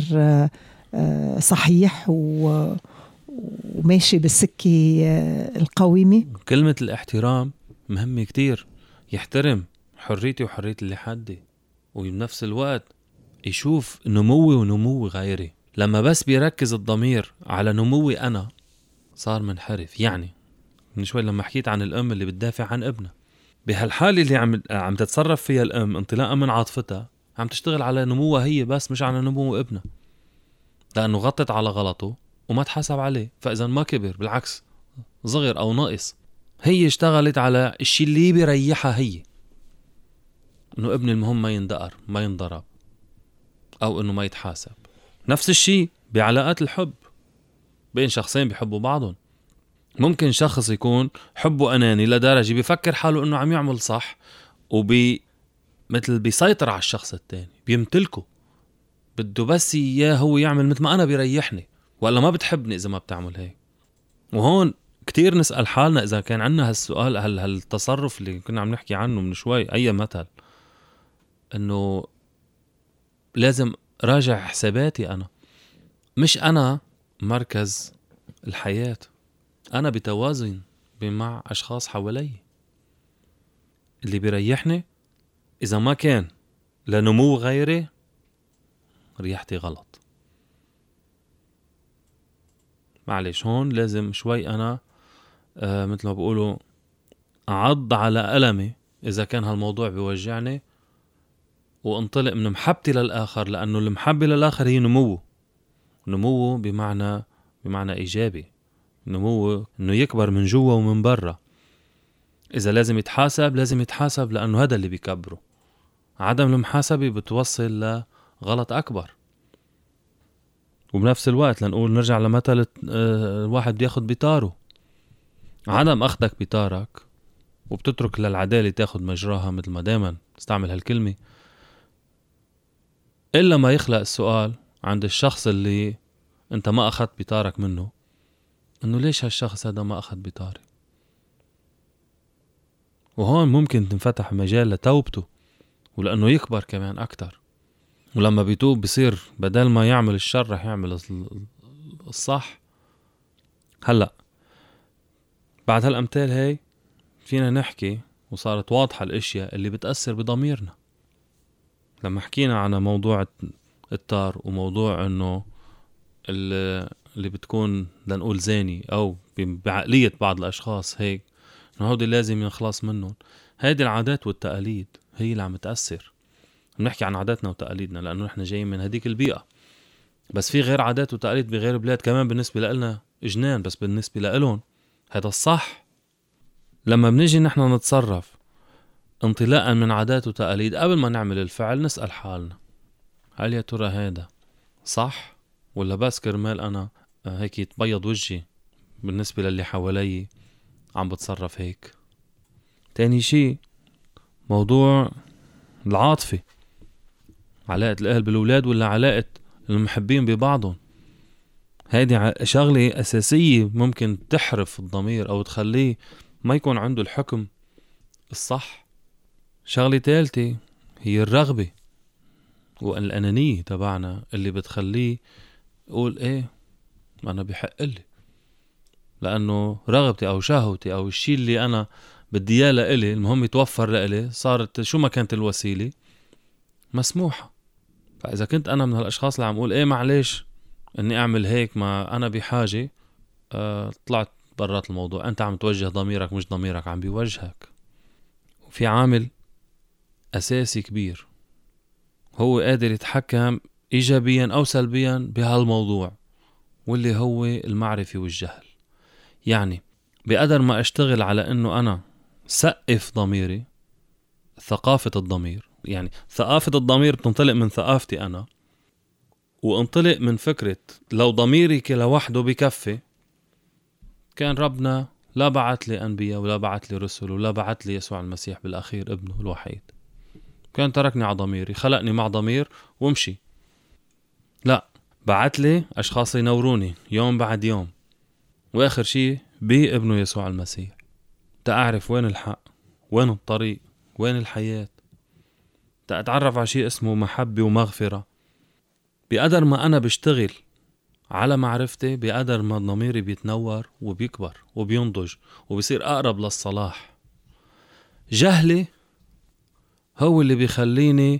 صحيح وماشي بالسكة القويمة. كلمة الاحترام مهمة كتير. يحترم حريتي وحرية اللي حدي، وبنفس الوقت يشوف نموي ونمو غيري. لما بس بيركز الضمير على نموي أنا صار منحرف. يعني من شوي لما حكيت عن الأم اللي بتدافع عن ابنها، بهالحالة اللي عم تتصرف فيها الأم انطلاقا من عاطفتها، عم تشتغل على نموها هي بس، مش على نمو ابنها، لأنه غطت على غلطه وما تحاسب عليه. فإذا ما كبر، بالعكس صغر أو ناقص، هي اشتغلت على الشيء اللي بيريحها هي، إنه ابن المهم ما يندقر، ما ينضرب، أو إنه ما يتحاسب. نفس الشيء بعلاقات الحب بين شخصين بيحبوا بعضهم. ممكن شخص يكون حبه أناني لدرجة بيفكر حاله إنه عم يعمل صح، مثل بيسيطر على الشخص التاني، بيمتلكه، بده بس إياه هو يعمل مثل ما أنا بيريحني، ولا ما بتحبني إذا ما بتعمل هيك. وهون كتير نسأل حالنا إذا كان عنا هالسؤال، هالتصرف اللي كنا عم نحكي عنه من شوي، أي مثل، إنه لازم راجع حساباتي. أنا مش أنا مركز الحياة، أنا بتوازن مع أشخاص حوالي. اللي بيريحني إذا ما كان لنمو غيري، ريحتي غلط. معلش هون لازم شوي أنا مثل ما بقولوا أعض على ألمي إذا كان هالموضوع بيوجعني، وانطلق من محبتي للآخر، لأنه المحبة للآخر هي نموه بمعنى إيجابي، نموه إنه يكبر من جوا ومن برا. إذا لازم يتحاسب لأنه هذا اللي بيكبره. عدم المحاسبة بتوصل لغلط أكبر. وبنفس الوقت لنقول نرجع لمثل الواحد بياخد بطاره، عدم أخذك بطارك وبتترك للعدالة تاخد مجراها، مثل ما دايما استعمل هالكلمة، إلا ما يخلق السؤال عند الشخص اللي أنت ما أخذت بطارك منه، إنه ليش هالشخص هذا ما أخذ بطاري؟ وهون ممكن تنفتح مجال لتوبته ولأنه يكبر كمان أكتر. ولما بيتوب بيصير بدل ما يعمل الشر رح يعمل الصح. هلأ بعد هالأمثال هاي فينا نحكي وصارت واضحة الاشياء اللي بتأثر بضميرنا. لما حكينا عن موضوع التار وموضوع انه اللي بتكون لنقول زاني او بعقلية بعض الاشخاص هيك، انه هودي لازم ينخلص منهم. هيدي العادات والتقاليد هي اللي عم تأثر. بنحكي عن عاداتنا وتقاليدنا لانه نحن جايين من هديك البيئة، بس في غير عادات وتقاليد بغير بلاد كمان بالنسبة لنا جنان، بس بالنسبة لهم هذا الصح. لما بنيجي نحن نتصرف انطلاقا من عادات وتقاليد، قبل ما نعمل الفعل نسأل حالنا هل يا ترى هذا صح ولا بس كرمال أنا هيك يتبيض وجهي بالنسبة للي حوالي عم بتصرف هيك. تاني شيء موضوع العاطفة، علاقة الأهل بالأولاد ولا علاقة المحبين ببعضهم. هيدي شغلة أساسية ممكن تحرف الضمير أو تخليه ما يكون عنده الحكم الصح. شغلة ثالثة هي الرغبة والأنانية تبعنا اللي بتخليه يقول إيه ما أنا بحق لي، لأنه رغبتي أو شهوتي أو الشيء اللي أنا بدي إياه لإلي المهم يتوفر لإلي صارت شو ما كانت الوسيلة مسموحة. فإذا كنت أنا من هالأشخاص اللي عم أقول إيه معليش إني أعمل هيك ما أنا بحاجة، طلعت برات الموضوع. أنت عم توجه ضميرك مش ضميرك عم بيوجهك. وفي عامل أساسي كبير هو قادر يتحكم إيجابيا أو سلبيا بهالموضوع، واللي هو المعرفة والجهل. يعني بقدر ما أشتغل على أنه أنا سقف ضميري، ثقافة الضمير، يعني ثقافة الضمير بتنطلق من ثقافتي أنا، وانطلق من فكرة لو ضميري كلا وحده بكفي كان ربنا لا بعت لي أنبياء ولا بعت لي رسل ولا بعت لي يسوع المسيح بالأخير ابنه الوحيد، كان تركني على ضميري، خلقني مع ضمير ومشي. لا، بعت لي أشخاص ينوروني يوم بعد يوم، وآخر شيء بابنه يسوع المسيح تأعرف وين الحق وين الطريق وين الحياة، تأتعرف على شيء اسمه محبة ومغفرة. بقدر ما أنا بشتغل على معرفتي بقدر ما ضميري بيتنور وبيكبر وبينضج وبيصير أقرب للصلاح. جهلي هو اللي بيخليني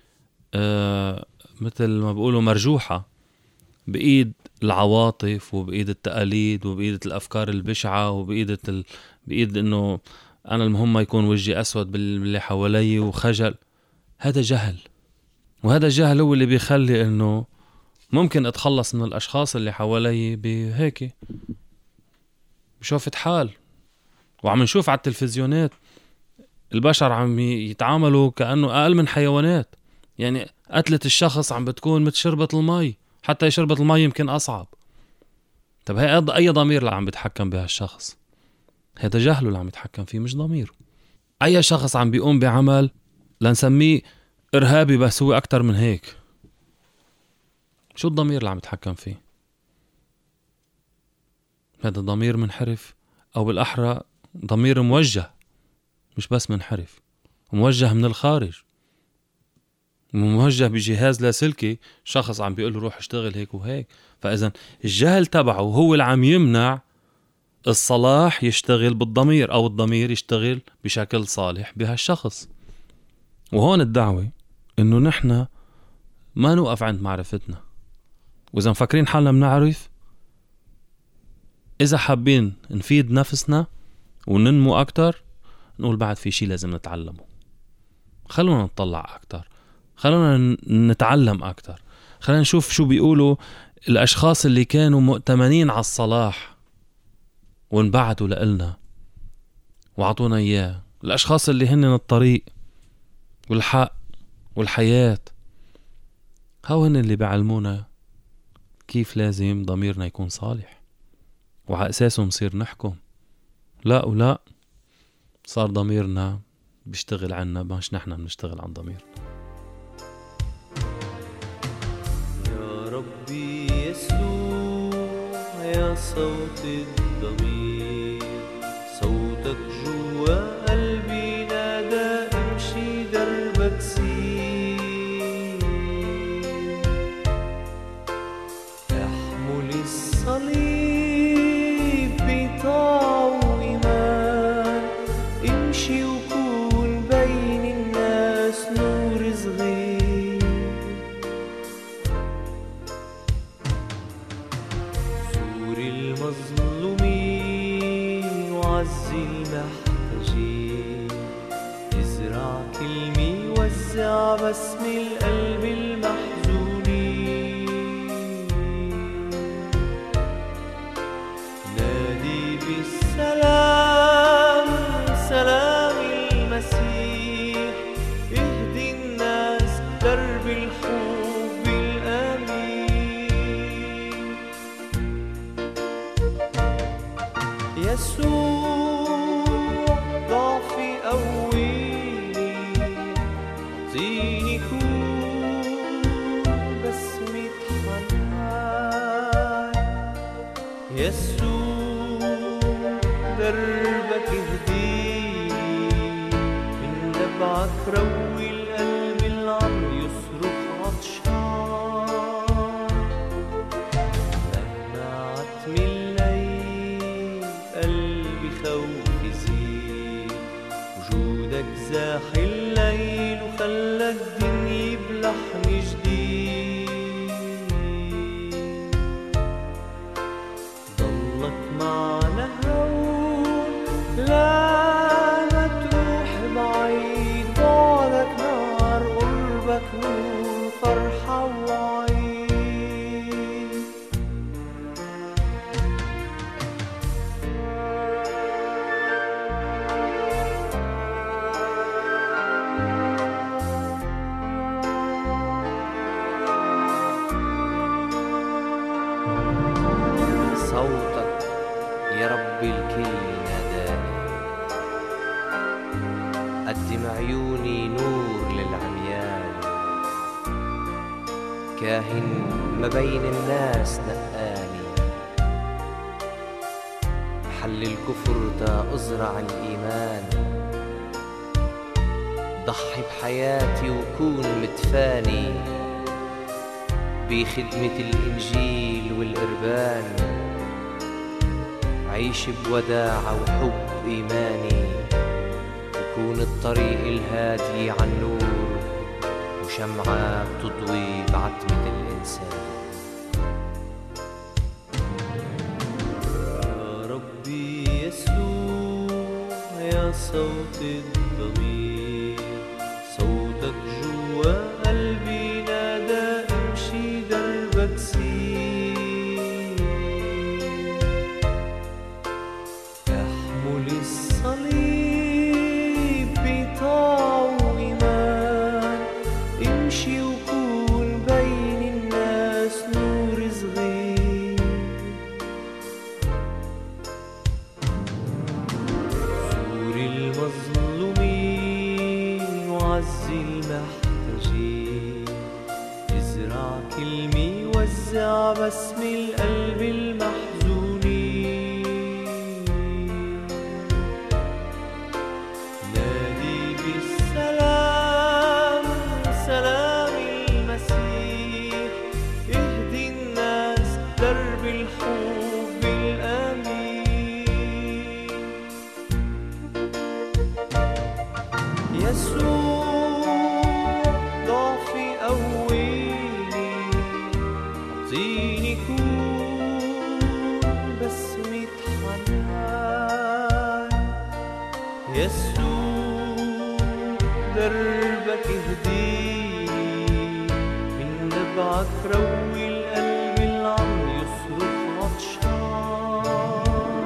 مثل ما بقولوا مرجوحة بإيد العواطف وبإيد التقاليد وبإيد الأفكار البشعة بإيد إنه أنا المهم ما يكون وجهي أسود باللي حوالي وخجل. هذا جهل، وهذا الجهل هو اللي بيخلي إنه ممكن أتخلص من الأشخاص اللي حوالي بهيك بشوفة حال. وعم نشوف على التلفزيونات البشر عم يتعاملوا كأنه أقل من حيوانات، يعني قتلة الشخص عم بتكون مثل شربة المي، حتى شربة المي يمكن أصعب. طب هي أي ضمير اللي عم بيتحكم بهالشخص؟ هذا جهله اللي عم يتحكم فيه مش ضميره. أي شخص عم بيقوم بعمل لنسميه إرهابي بس هو أكتر من هيك، شو الضمير اللي عم يتحكم فيه؟ هذا ضمير منحرف، أو بالأحرى ضمير موجه، مش بس منحرف، موجه من الخارج، موجه بجهاز لاسلكي، شخص عم بيقول له روح اشتغل هيك وهيك. فإذا الجهل تبعه هو اللي عم يمنع الصلاح يشتغل بالضمير، أو الضمير يشتغل بشكل صالح بهالشخص. وهون الدعوة إنه نحن ما نوقف عند معرفتنا، وإذا مفكرين حالنا بنعرف إذا حابين نفيد نفسنا وننمو أكتر، نقول بعد في شيء لازم نتعلمه. خلونا نطلع أكتر، خلونا نتعلم أكتر، خلونا نشوف شو بيقولوا الأشخاص اللي كانوا مؤتمنين على الصلاح وانبعتوا لإلنا وعطونا إياه، الأشخاص اللي هن الطريق والحق والحياة. هن اللي بيعلمونا كيف لازم ضميرنا يكون صالح، وعلى أساسه نصير نحكم. لا ولا صار ضميرنا بيشتغل عنا، باش نحنا بنشتغل عن ضميرنا. يا ربي يسوع يا صوت الضمير، صوتك جوا قلبي نادى امشي دربك سير، احمل الصليب بطاعة وإيمان، امشي وكون بين الناس نور صغير، زور المظلومين وعزي المحتاجين، ازرع كلمة وزع بسم القلب المحزونين، نادي بالسلام سلام المسيح، اهدي الناس درب الحب الأمين. يسوع ضعفي قويني، اعطيني كون بسمة حنان، يسوع دربك اهديني، من نبعك روي القلب اللي عم يصرخ عطشان، مهما عتم الليل قلبي خوف يزيد، وجودك زاح الليل وخلى الدنيا بلحن جديد، ضلك معنا هون لا ما تروح بعيد، بعدك نار قربك نور فرحة وعيد. صوتك يا رب الكل ناداني، قدم عيوني نور للعميان، كاهن ما بين الناس نقاني، محل الكفر دا أزرع الإيمان، ضحي بحياتي وكون متفاني بخدمة الإنجيل والقربان، عيش بوداعة وحب إيماني، وكون الطريق الهادي عن نور، وشمعة بتضوي بعتمة الإنسان. يا ربي يسوع يا صوت الضمير، صوتك جوا قلبي نادى امشي دربك سير، احمل الصليب بطاعة وإيمان، امشي وكون بين الناس نور صغير، زور المظلومين وعزي المحتاجين، ازرع كلمة وزع بسم القلب المحزونين، نادي بالسلام سلام المسيح، اهدي الناس درب الحب الأمين. يسوع ضعفي قويني، اعطيني كون يسوع دربك اهديني، من نبعك روي القلب اللي عم يصرخ عطشان.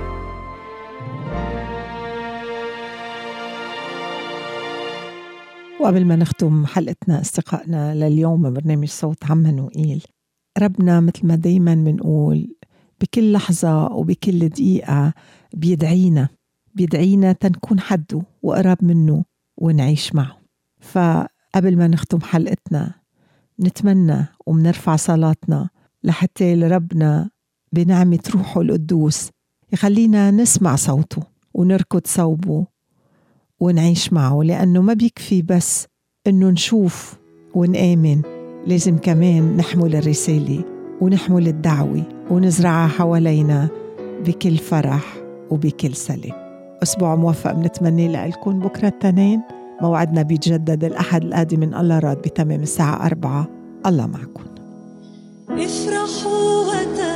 وقبل ما نختم حلقتنا استقائنا لليوم من برنامج صوت عمانوئيل، ربنا مثل ما دايما منقول بكل لحظة وبكل دقيقة بيدعينا تنكون حده وقرب منه ونعيش معه. فقبل ما نختم حلقتنا نتمنى ومنرفع صلاتنا لحتى ربنا بنعمة روحه القدوس يخلينا نسمع صوته ونركض صوبه ونعيش معه، لأنه ما بيكفي بس إنه نشوف ونآمن، لازم كمان نحمل الرسالة ونحمل الدعوة ونزرعها حوالينا بكل فرح وبكل سلام. أسبوع موفق بنتمنى لكم. بكرة التنين موعدنا بيتجدد الأحد القادم من الله راد بتمام الساعة 4. الله معكم. افرحوا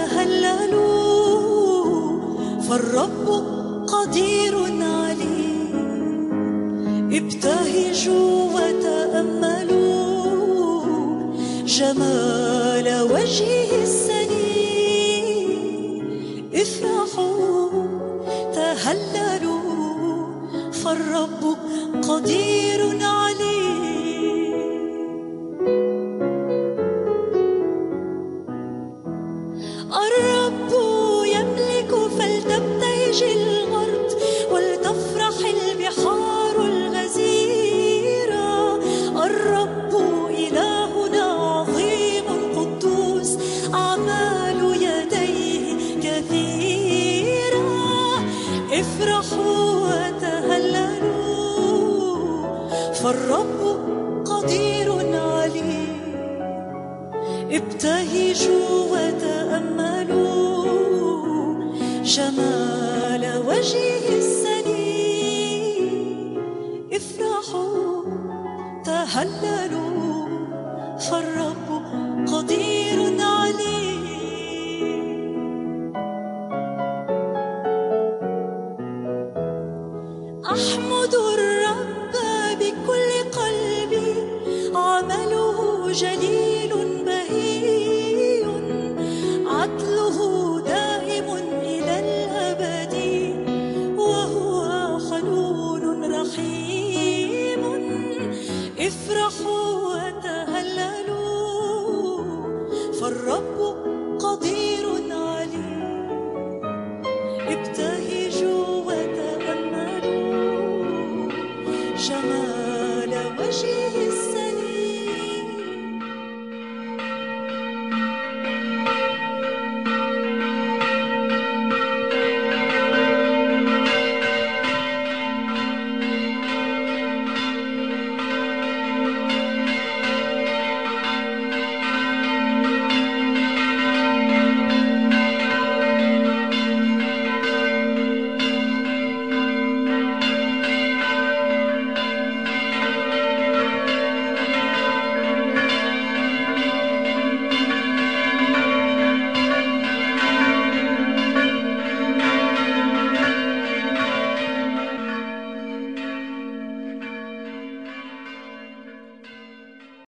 وتهللوا فالرب قدير عليه، ابتهجوا وتأملوا جمال وجهه السنين. افرحوا تهللوا فالرب قدير عليه. الرب يملك فلتبتهج الأرض ولتفرح البحار الغزيرة. الرب إلهنا عظيم قدوس، أعمال يديه كثيرة. افرحوا وتهللوا فالرب قدير عليه، ابتهجوا وتأملوا جمال وجهه السنين. افرحوا تهللوا فالرب قدير عليه. أحمد الرب بكل قلبي، عمله جليل